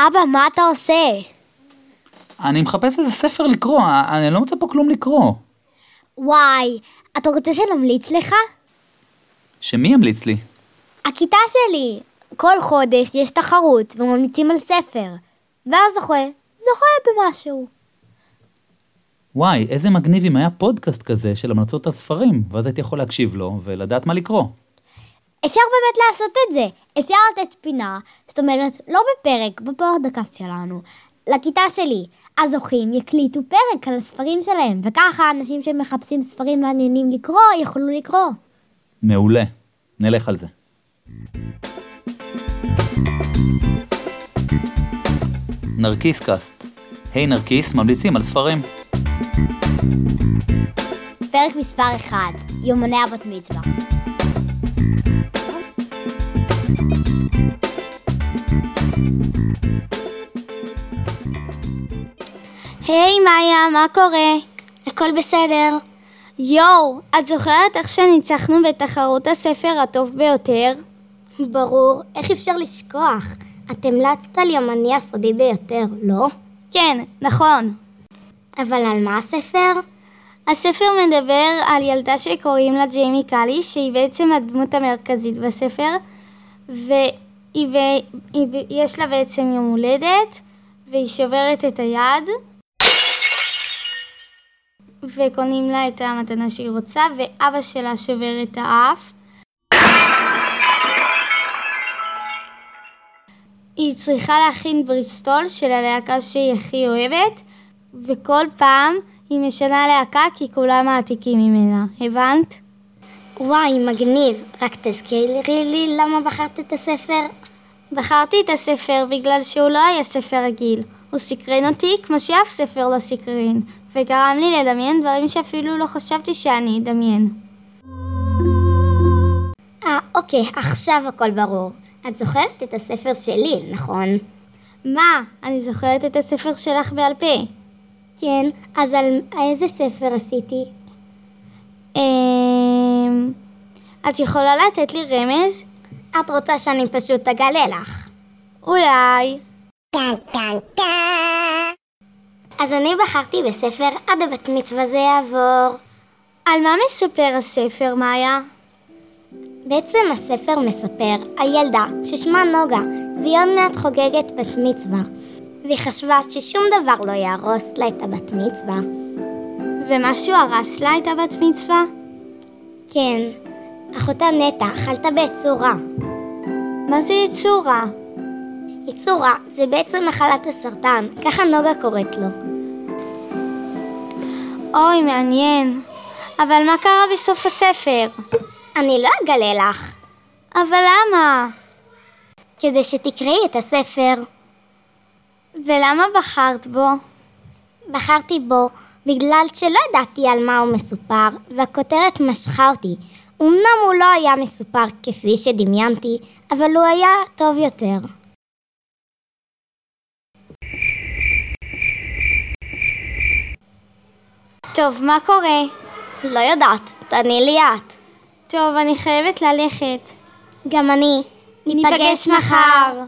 אבא, מה אתה עושה? אני מחפש איזה ספר לקרוא, אני לא מוצא פה כלום לקרוא. וואי, אתה רוצה שנמליץ לך? שמי ימליץ לי? הכיתה שלי. כל חודש יש תחרות וממליצים על ספר. והזוכה, זוכה במשהו. וואי, איזה מגניב אם היה פודקאסט כזה של המלצות הספרים, ואז הייתי יכול להקשיב לו ולדעת מה לקרוא. אפשר באמת לעשות את זה. אפשר לתת פינה, זאת אומרת, לא בפרק, בפודקאסט שלנו, לכיתה שלי. הזוכים יקליטו פרק על הספרים שלהם, וככה אנשים שמחפשים ספרים מעניינים לקרוא, יכולו לקרוא. מעולה, נלך על זה. נרקיס קאסט. היי נרקיס, ממליצים על ספרים. פרק מספר 1, יומני הבת מצווה. היי מאיה, מה קורה? הכל בסדר. יואו, את זוכרת איך שניצחנו בתחרות הספר הטוב ביותר? ברור, איך אפשר לשכוח? את המלצת על יומני הסודי ביותר, לא? כן, נכון. אבל על מה הספר? הספר מדבר על ילדה שקוראים לה ג'יימי קאלי, שהיא בעצם הדמות המרכזית בספר, ויש לה בעצם יום הולדת, והיא שוברת את היד, וקונים לה את המתנה שהיא רוצה, ואבא שלה שובר את האף. היא צריכה להכין בריסטול של הלהקה שהיא הכי אוהבת, וכל פעם היא משנה להקה כי כולם מעתיקים ממנה. הבנת? וואי, מגניב. רק תזכירי לי למה בחרת את הספר? בחרתי את הספר בגלל שהוא לא היה ספר רגיל. הוא סקרן אותי כמו שאף ספר לא סקרן, וגרם לי לדמיין דברים שאפילו לא חשבתי שאני אדמיין. אוקיי, עכשיו הכל ברור. את זוכרת את הספר שלי, נכון? מה? אני זוכרת את הספר שלך בעל פה. כן, אז על איזה ספר עשיתי? את יכולה לתת לי רמז? את רוצה שאני פשוט אגלה לך? אולי. אז אני בחרתי בספר עד הבת מצווה זה יעבור. על מה מספר הספר, מאיה? בעצם הספר מספר על ילדה ששמה נוגה, והיא עוד מעט חוגגת בת מצווה. והיא חשבה ששום דבר לא יהרוס לה את הבת מצווה. ומשהו הרס לה את הבת מצווה? כן, אחותה נטע חלתה ביצור רע. מה זה יצור רע? יצור רע זה בעצם מחלת הסרטן, ככה נוגה קוראת לו. אוי, מעניין. אבל מה קרה בסוף הספר? אני לא אגלה לך. אבל למה? כדי שתקראי את הספר. ולמה בחרת בו? בחרתי בו בגלל שלא ידעתי על מה הוא מסופר, והכותרת משכה אותי. אמנם הוא לא היה מסופר כפי שדמיינתי, אבל הוא היה טוב יותר. טוב, מה קורה? לא יודעת, תעני לי את. טוב, אני חייבת ללכת. גם אני. ניפגש מחר.